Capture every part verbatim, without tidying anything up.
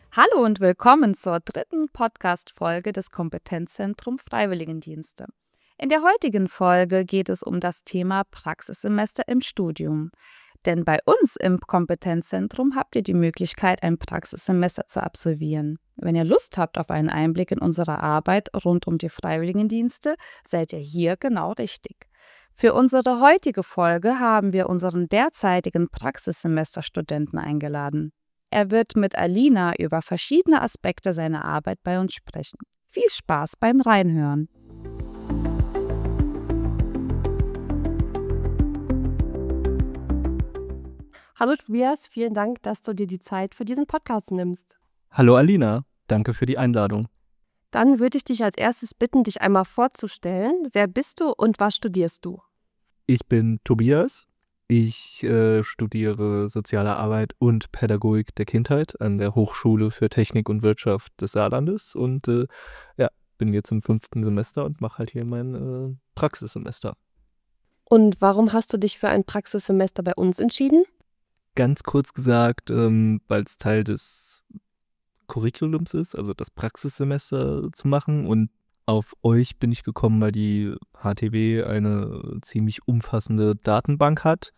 Hallo und willkommen zur dritten Podcast-Folge des Kompetenzzentrum Freiwilligendienste. In der heutigen Folge geht es um das Thema Praxissemester im Studium. Denn bei uns im Kompetenzzentrum habt ihr die Möglichkeit, ein Praxissemester zu absolvieren. Wenn ihr Lust habt auf einen Einblick in unsere Arbeit rund um die Freiwilligendienste, seid ihr hier genau richtig. Für unsere heutige Folge haben wir unseren derzeitigen Praxissemesterstudenten eingeladen. Er wird mit Alina über verschiedene Aspekte seiner Arbeit bei uns sprechen. Viel Spaß beim Reinhören. Hallo Tobias, vielen Dank, dass du dir die Zeit für diesen Podcast nimmst. Hallo Alina, danke für die Einladung. Dann würde ich dich als erstes bitten, dich einmal vorzustellen. Wer bist du und was studierst du? Ich bin Tobias. Ich äh, studiere Soziale Arbeit und Pädagogik der Kindheit an der Hochschule für Technik und Wirtschaft des Saarlandes und äh, ja, bin jetzt im fünften Semester und mache halt hier mein äh, Praxissemester. Und warum hast du dich für ein Praxissemester bei uns entschieden? Ganz kurz gesagt, ähm, weil es Teil des Curriculums ist, also das Praxissemester zu machen, und auf euch bin ich gekommen, weil die H T W eine ziemlich umfassende Datenbank hat.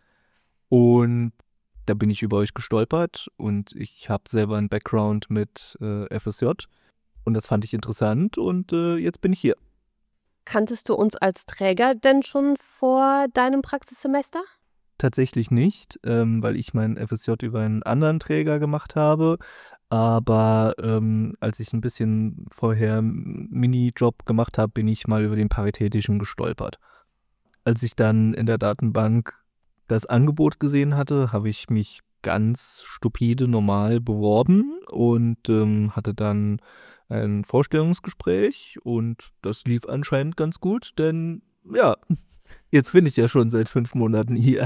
Und da bin ich über euch gestolpert und ich habe selber einen Background mit äh, F S J und das fand ich interessant und äh, jetzt bin ich hier. Kanntest du uns als Träger denn schon vor deinem Praxissemester? Tatsächlich nicht, ähm, weil ich meinen F S J über einen anderen Träger gemacht habe, aber ähm, als ich ein bisschen vorher einen Minijob gemacht habe, bin ich mal über den Paritätischen gestolpert. Als ich dann in der Datenbank das Angebot gesehen hatte, habe ich mich ganz stupide normal beworben und ähm, hatte dann ein Vorstellungsgespräch und das lief anscheinend ganz gut, denn ja, jetzt bin ich ja schon seit fünf Monaten hier.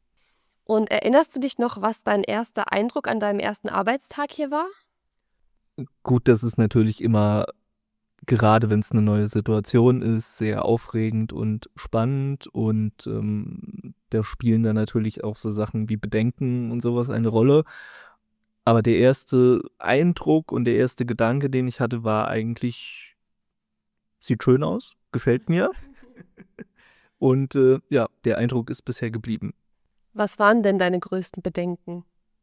Und erinnerst du dich noch, was dein erster Eindruck an deinem ersten Arbeitstag hier war? Gut, das ist natürlich immer, gerade wenn es eine neue Situation ist, sehr aufregend und spannend und ähm, da spielen dann natürlich auch so Sachen wie Bedenken und sowas eine Rolle. Aber der erste Eindruck und der erste Gedanke, den ich hatte, war eigentlich, sieht schön aus, gefällt mir. Und äh, ja, der Eindruck ist bisher geblieben. Was waren denn deine größten Bedenken?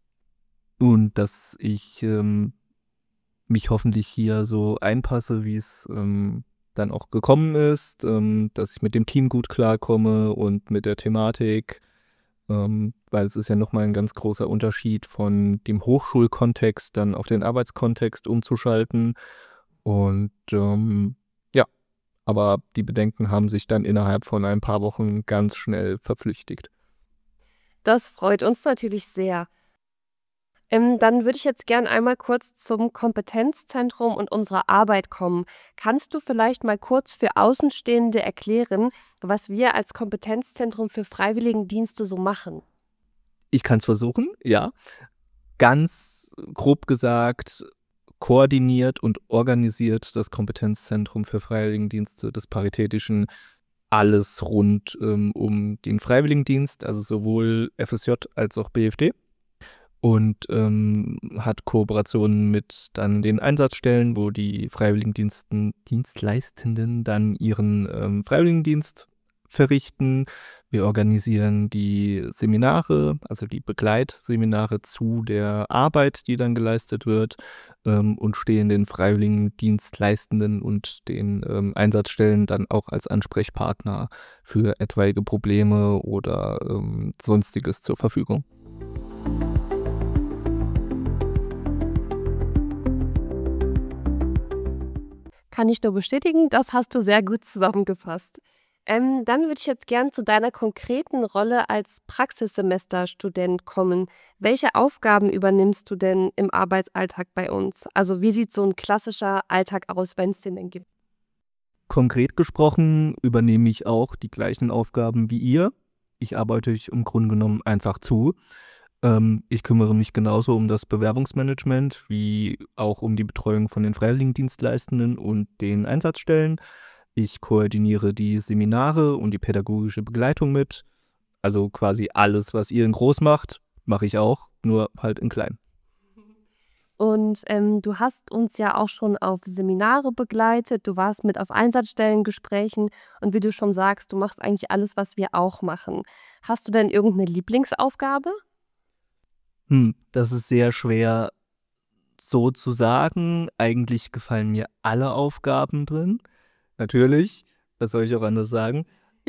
Und dass ich ähm, mich hoffentlich hier so einpasse, wie es ähm, dann auch gekommen ist, ähm, dass ich mit dem Team gut klarkomme und mit der Thematik, ähm, weil es ist ja nochmal ein ganz großer Unterschied von dem Hochschulkontext dann auf den Arbeitskontext umzuschalten. Und ähm, ja, aber die Bedenken haben sich dann innerhalb von ein paar Wochen ganz schnell verflüchtigt. Das freut uns natürlich sehr. Ähm, dann würde ich jetzt gern einmal kurz zum Kompetenzzentrum und unserer Arbeit kommen. Kannst du vielleicht mal kurz für Außenstehende erklären, was wir als Kompetenzzentrum für Freiwilligendienste so machen? Ich kann es versuchen, ja. Ganz grob gesagt, koordiniert und organisiert das Kompetenzzentrum für Freiwilligendienste des Paritätischen alles rund ähm, um den Freiwilligendienst, also sowohl F S J als auch B F D. Und ähm, hat Kooperationen mit dann den Einsatzstellen, wo die Freiwilligendiensten, Dienstleistenden dann ihren ähm, Freiwilligendienst verrichten. Wir organisieren die Seminare, also die Begleitseminare zu der Arbeit, die dann geleistet wird, ähm, und stehen den Freiwilligendienstleistenden und den ähm, Einsatzstellen dann auch als Ansprechpartner für etwaige Probleme oder ähm, Sonstiges zur Verfügung. Kann ich nur bestätigen, das hast du sehr gut zusammengefasst. Ähm, dann würde ich jetzt gern zu deiner konkreten Rolle als Praxissemesterstudent kommen. Welche Aufgaben übernimmst du denn im Arbeitsalltag bei uns? Also wie sieht so ein klassischer Alltag aus, wenn es den denn gibt? Konkret gesprochen übernehme ich auch die gleichen Aufgaben wie ihr. Ich arbeite euch im Grunde genommen einfach zu. Ähm, ich kümmere mich genauso um das Bewerbungsmanagement wie auch um die Betreuung von den Freiwilligendienstleistenden und den Einsatzstellen. Ich koordiniere die Seminare und die pädagogische Begleitung mit. Also quasi alles, was ihr in groß macht, mache ich auch, nur halt in klein. Und ähm, du hast uns ja auch schon auf Seminare begleitet, du warst mit auf Einsatzstellengesprächen und wie du schon sagst, du machst eigentlich alles, was wir auch machen. Hast du denn irgendeine Lieblingsaufgabe? Hm, das ist sehr schwer so zu sagen. Eigentlich gefallen mir alle Aufgaben drin. Natürlich, was soll ich auch anders sagen?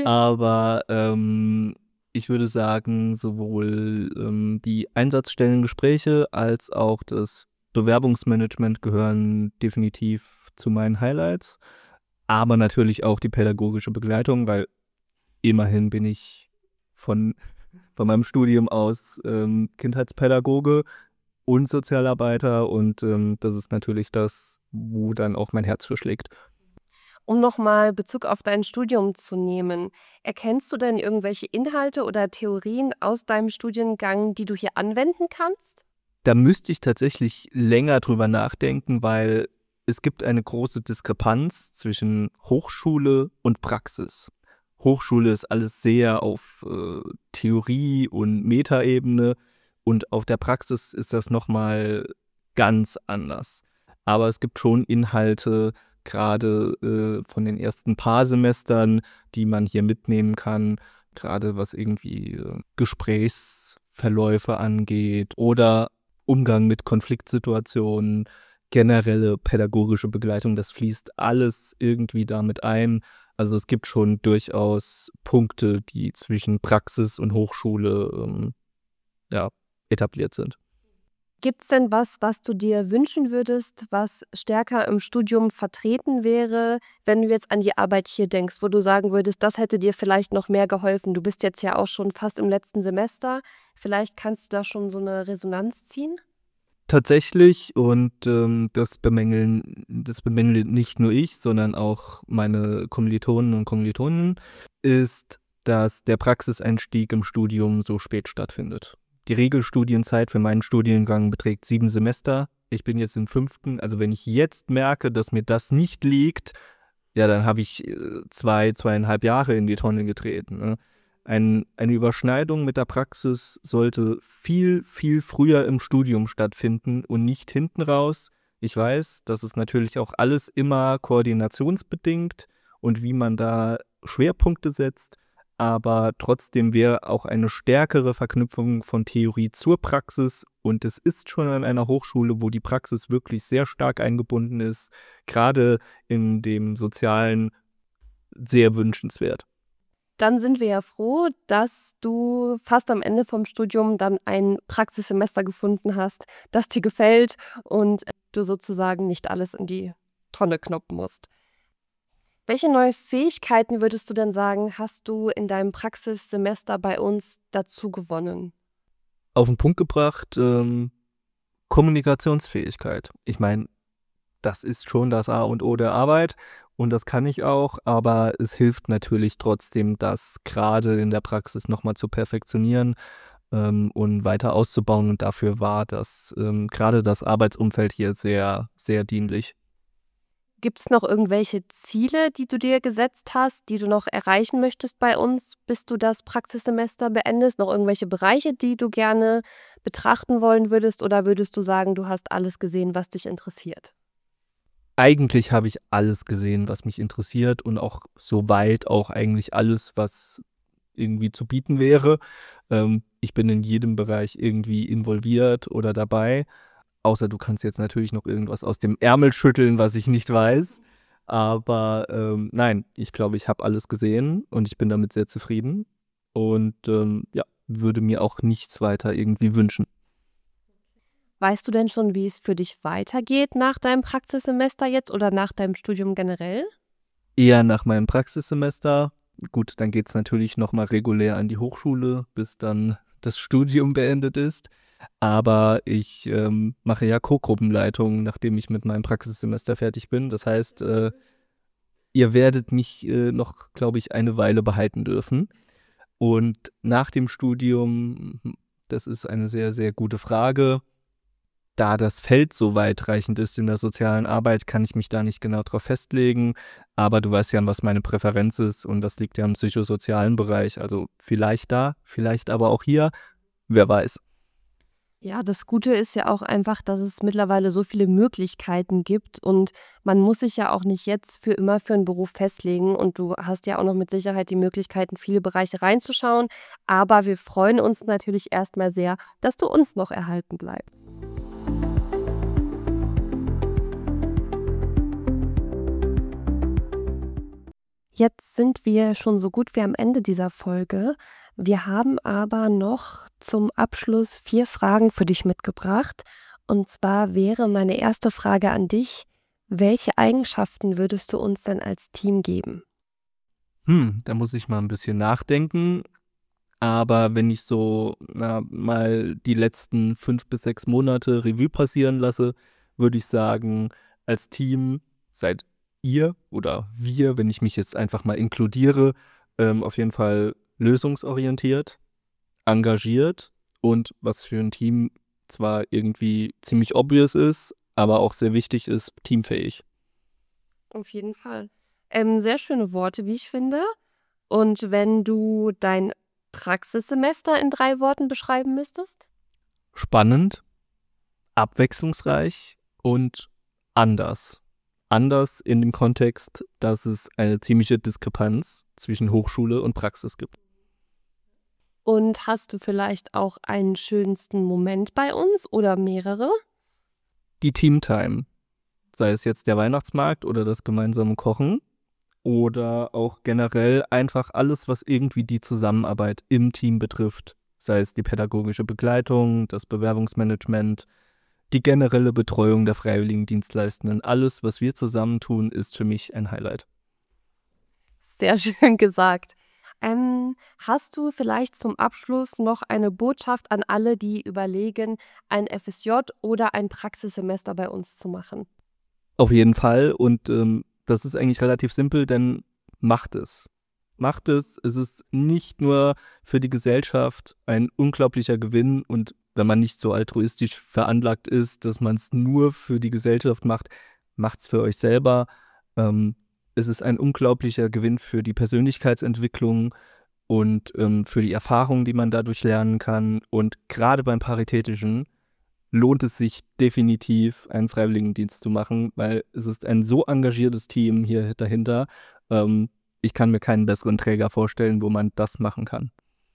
Aber ähm, ich würde sagen, sowohl ähm, die Einsatzstellengespräche als auch das Bewerbungsmanagement gehören definitiv zu meinen Highlights. Aber natürlich auch die pädagogische Begleitung, weil immerhin bin ich von, von meinem Studium aus ähm, Kindheitspädagoge und Sozialarbeiter und ähm, das ist natürlich das, wo dann auch mein Herz für schlägt. Um nochmal Bezug auf dein Studium zu nehmen, erkennst du denn irgendwelche Inhalte oder Theorien aus deinem Studiengang, die du hier anwenden kannst? Da müsste ich tatsächlich länger drüber nachdenken, weil es gibt eine große Diskrepanz zwischen Hochschule und Praxis. Hochschule ist alles sehr auf äh, Theorie und Metaebene und auf der Praxis ist das nochmal ganz anders. Aber es gibt schon Inhalte, gerade äh, von den ersten paar Semestern, die man hier mitnehmen kann, gerade was irgendwie äh, Gesprächsverläufe angeht oder Umgang mit Konfliktsituationen, generelle pädagogische Begleitung, das fließt alles irgendwie damit ein. Also es gibt schon durchaus Punkte, die zwischen Praxis und Hochschule ähm, ja, etabliert sind. Gibt es denn was, was du dir wünschen würdest, was stärker im Studium vertreten wäre, wenn du jetzt an die Arbeit hier denkst, wo du sagen würdest, das hätte dir vielleicht noch mehr geholfen? Du bist jetzt ja auch schon fast im letzten Semester. Vielleicht kannst du da schon so eine Resonanz ziehen? Tatsächlich, und ähm, das bemängeln, das bemängelt nicht nur ich, sondern auch meine Kommilitonen und Kommilitonen, ist, dass der Praxiseinstieg im Studium so spät stattfindet. Die Regelstudienzeit für meinen Studiengang beträgt sieben Semester. Ich bin jetzt im fünften. Also wenn ich jetzt merke, dass mir das nicht liegt, ja, dann habe ich äh, zwei, zweieinhalb Jahre in die Tonne getreten. Ne? Ein, eine Überschneidung mit der Praxis sollte viel, viel früher im Studium stattfinden und nicht hinten raus. Ich weiß, das ist natürlich auch alles immer koordinationsbedingt und wie man da Schwerpunkte setzt. Aber trotzdem wäre auch eine stärkere Verknüpfung von Theorie zur Praxis und es ist schon an einer Hochschule, wo die Praxis wirklich sehr stark eingebunden ist, gerade in dem Sozialen sehr wünschenswert. Dann sind wir ja froh, dass du fast am Ende vom Studium dann ein Praxissemester gefunden hast, das dir gefällt und du sozusagen nicht alles in die Tonne kloppen musst. Welche neue Fähigkeiten würdest du denn sagen, hast du in deinem Praxissemester bei uns dazu gewonnen? Auf den Punkt gebracht, ähm, Kommunikationsfähigkeit. Ich meine, das ist schon das A und O der Arbeit und das kann ich auch, aber es hilft natürlich trotzdem, das gerade in der Praxis nochmal zu perfektionieren ähm, und weiter auszubauen und dafür war das ähm, gerade das Arbeitsumfeld hier sehr, sehr dienlich. Gibt es noch irgendwelche Ziele, die du dir gesetzt hast, die du noch erreichen möchtest bei uns, bis du das Praxissemester beendest? Noch irgendwelche Bereiche, die du gerne betrachten wollen würdest? Oder würdest du sagen, du hast alles gesehen, was dich interessiert? Eigentlich habe ich alles gesehen, was mich interessiert und auch soweit auch eigentlich alles, was irgendwie zu bieten wäre. Ähm, ich bin in jedem Bereich irgendwie involviert oder dabei. Außer du kannst jetzt natürlich noch irgendwas aus dem Ärmel schütteln, was ich nicht weiß. Aber ähm, nein, ich glaube, ich habe alles gesehen und ich bin damit sehr zufrieden. Und ähm, ja, würde mir auch nichts weiter irgendwie wünschen. Weißt du denn schon, wie es für dich weitergeht nach deinem Praxissemester jetzt oder nach deinem Studium generell? Eher nach meinem Praxissemester. Gut, dann geht es natürlich nochmal regulär an die Hochschule, bis dann das Studium beendet ist. Aber ich ähm, mache ja Co-Gruppenleitung, nachdem ich mit meinem Praxissemester fertig bin. Das heißt, äh, ihr werdet mich äh, noch, glaube ich, eine Weile behalten dürfen. Und nach dem Studium, das ist eine sehr, sehr gute Frage. Da das Feld so weitreichend ist in der sozialen Arbeit, kann ich mich da nicht genau drauf festlegen. Aber du weißt ja, was meine Präferenz ist und das liegt ja im psychosozialen Bereich. Also vielleicht da, vielleicht aber auch hier, wer weiß. Ja, das Gute ist ja auch einfach, dass es mittlerweile so viele Möglichkeiten gibt und man muss sich ja auch nicht jetzt für immer für einen Beruf festlegen und du hast ja auch noch mit Sicherheit die Möglichkeit, in viele Bereiche reinzuschauen. Aber wir freuen uns natürlich erstmal sehr, dass du uns noch erhalten bleibst. Jetzt sind wir schon so gut wie am Ende dieser Folge. Wir haben aber noch zum Abschluss vier Fragen für dich mitgebracht. Und zwar wäre meine erste Frage an dich: Welche Eigenschaften würdest du uns denn als Team geben? Hm, da muss ich mal ein bisschen nachdenken. Aber wenn ich so na, mal die letzten fünf bis sechs Monate Revue passieren lasse, würde ich sagen, als Team seid ihr oder wir, wenn ich mich jetzt einfach mal inkludiere, ähm, auf jeden Fall lösungsorientiert, engagiert und was für ein Team zwar irgendwie ziemlich obvious ist, aber auch sehr wichtig ist, teamfähig. Auf jeden Fall. Ähm, sehr schöne Worte, wie ich finde. Und wenn du dein Praxissemester in drei Worten beschreiben müsstest? Spannend, abwechslungsreich und anders. Anders in dem Kontext, dass es eine ziemliche Diskrepanz zwischen Hochschule und Praxis gibt. Und hast du vielleicht auch einen schönsten Moment bei uns oder mehrere? Die Teamtime, sei es jetzt der Weihnachtsmarkt oder das gemeinsame Kochen oder auch generell einfach alles, was irgendwie die Zusammenarbeit im Team betrifft, sei es die pädagogische Begleitung, das Bewerbungsmanagement, die generelle Betreuung der freiwilligen Dienstleistenden, alles, was wir zusammen tun, ist für mich ein Highlight. Sehr schön gesagt. Ähm, hast du vielleicht zum Abschluss noch eine Botschaft an alle, die überlegen, ein F S J oder ein Praxissemester bei uns zu machen? Auf jeden Fall und ähm, das ist eigentlich relativ simpel, denn macht es. Macht es. Es ist nicht nur für die Gesellschaft ein unglaublicher Gewinn und wenn man nicht so altruistisch veranlagt ist, dass man es nur für die Gesellschaft macht, macht es für euch selber. Ähm, es ist ein unglaublicher Gewinn für die Persönlichkeitsentwicklung und ähm, für die Erfahrungen, die man dadurch lernen kann. Und gerade beim Paritätischen lohnt es sich definitiv, einen Freiwilligendienst zu machen, weil es ist ein so engagiertes Team hier dahinter. Ähm, ich kann mir keinen besseren Träger vorstellen, wo man das machen kann.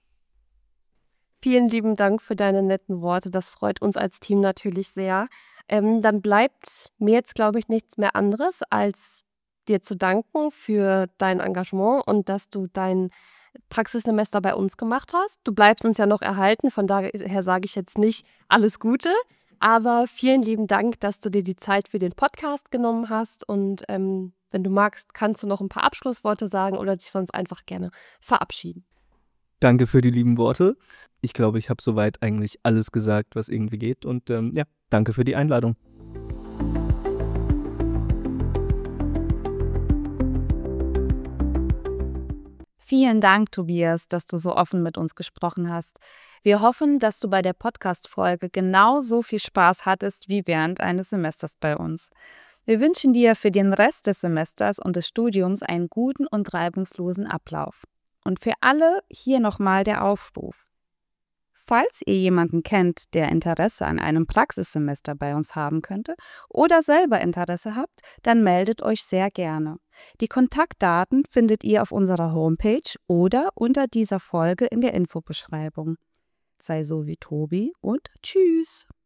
Vielen lieben Dank für deine netten Worte. Das freut uns als Team natürlich sehr. Ähm, dann bleibt mir jetzt, glaube ich, nichts mehr anderes, als dir zu danken für dein Engagement und dass du dein Praxissemester bei uns gemacht hast. Du bleibst uns ja noch erhalten, von daher sage ich jetzt nicht alles Gute, aber vielen lieben Dank, dass du dir die Zeit für den Podcast genommen hast und ähm, wenn du magst, kannst du noch ein paar Abschlussworte sagen oder dich sonst einfach gerne verabschieden. Danke für die lieben Worte. Ich glaube, ich habe soweit eigentlich alles gesagt, was irgendwie geht und ähm, ja, danke für die Einladung. Vielen Dank, Tobias, dass du so offen mit uns gesprochen hast. Wir hoffen, dass du bei der Podcast-Folge genauso viel Spaß hattest wie während eines Semesters bei uns. Wir wünschen dir für den Rest des Semesters und des Studiums einen guten und reibungslosen Ablauf. Und für alle hier nochmal der Aufruf. Falls ihr jemanden kennt, der Interesse an einem Praxissemester bei uns haben könnte oder selber Interesse habt, dann meldet euch sehr gerne. Die Kontaktdaten findet ihr auf unserer Homepage oder unter dieser Folge in der Infobeschreibung. Sei so wie Tobi und tschüss!